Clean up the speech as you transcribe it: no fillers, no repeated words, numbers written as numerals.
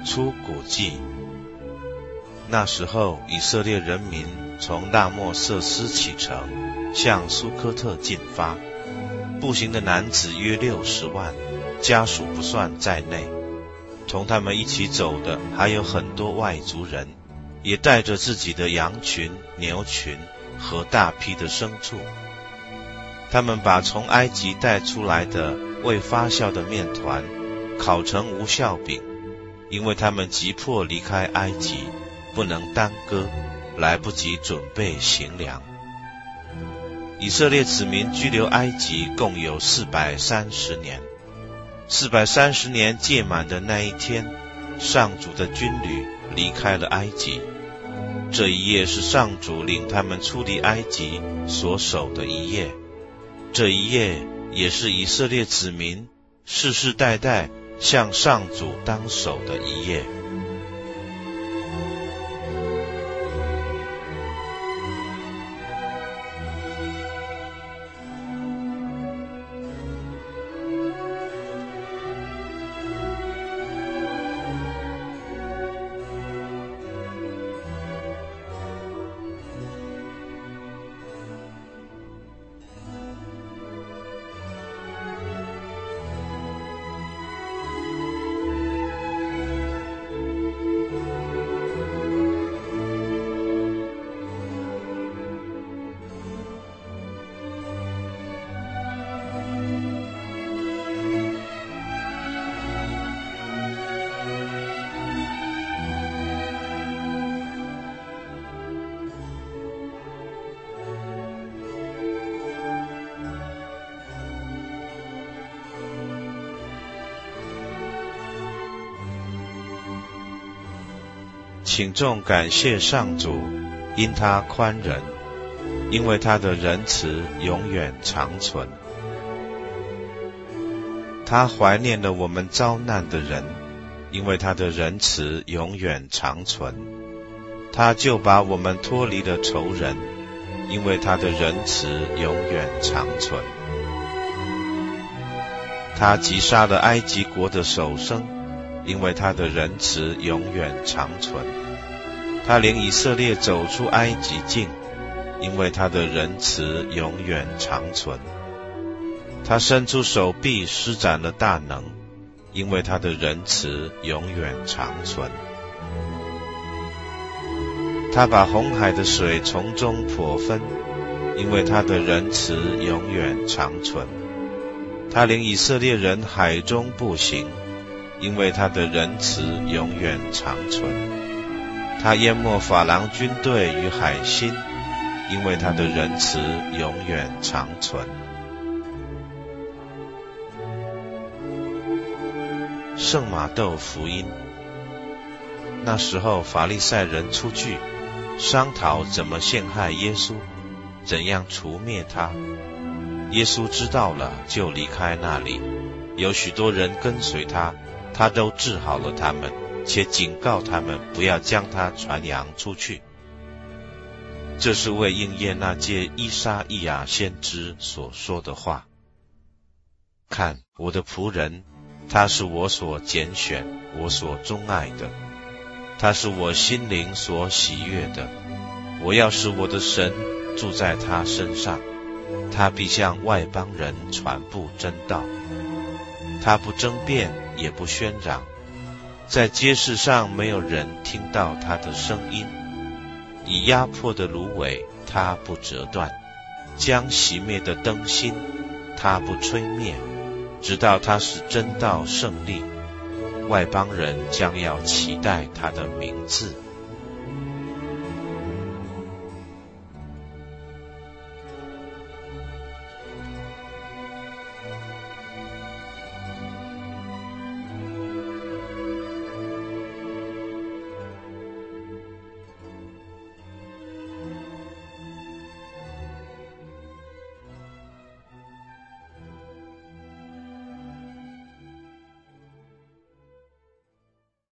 出谷记。那时候，以色列人民从拉莫瑟斯启程，向苏科特进发。步行的男子约60万，家属不算在内。同他们一起走的还有很多外族人，也带着自己的羊群、牛群和大批的牲畜。他们把从埃及带出来的未发酵的面团烤成无酵饼，因为他们急迫离开埃及，不能耽搁，来不及准备行粮。以色列子民居留埃及共有430年。430年届满的那一天，上主的军旅离开了埃及。这一夜是上主领他们出离埃及所守的一夜。这一夜也是以色列子民世世代代向上主当守的一夜。请众感谢上主，因他宽仁，因为他的仁慈永远长存。他怀念了我们遭难的人，因为他的仁慈永远长存。他就把我们脱离了仇人，因为他的仁慈永远长存。他击杀了埃及国的首生，因为他的仁慈永远长存。他领以色列走出埃及境，因为他的仁慈永远长存。他伸出手臂施展了大能，因为他的仁慈永远长存。他把红海的水从中剖分，因为他的仁慈永远长存。他领以色列人海中步行，因为他的仁慈永远长存。他淹没法郎军队与海心，因为他的仁慈永远长存。圣马窦福音。那时候法利赛人出去商讨怎么陷害耶稣，怎样除灭他。耶稣知道了，就离开那里，有许多人跟随他，他都治好了他们，且警告他们不要将他传扬出去。这是为应验那借依撒意亚先知所说的话：看，我的仆人，他是我所拣选，我所钟爱的，他是我心灵所喜悦的。我要使我的神住在他身上，他必向外邦人传布真道。他不争辩，也不喧嚷，在街市上没有人听到他的声音。以压迫的芦苇他不折断，将熄灭的灯芯他不吹灭，直到他使真道胜利。外邦人将要期待他的名字。